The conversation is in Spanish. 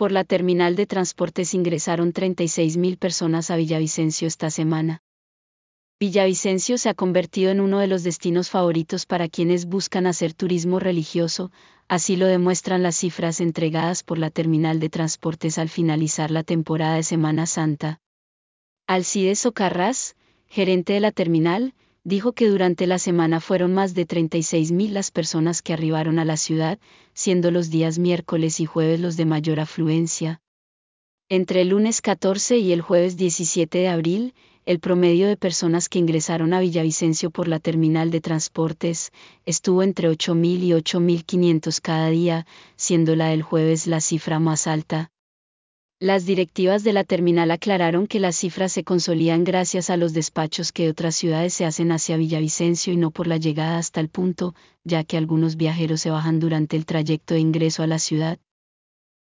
Por la terminal de transportes ingresaron 36.000 personas a Villavicencio esta semana. Villavicencio se ha convertido en uno de los destinos favoritos para quienes buscan hacer turismo religioso, así lo demuestran las cifras entregadas por la terminal de transportes al finalizar la temporada de Semana Santa. Alcides Socarrás, gerente de la terminal, dijo que durante la semana fueron más de 36.000 las personas que arribaron a la ciudad, siendo los días miércoles y jueves los de mayor afluencia. Entre el lunes 14 y el jueves 17 de abril, el promedio de personas que ingresaron a Villavicencio por la terminal de transportes estuvo entre 8.000 y 8.500 cada día, siendo la del jueves la cifra más alta. Las directivas de la terminal aclararon que las cifras se consolidan gracias a los despachos que de otras ciudades se hacen hacia Villavicencio y no por la llegada hasta el punto, ya que algunos viajeros se bajan durante el trayecto de ingreso a la ciudad.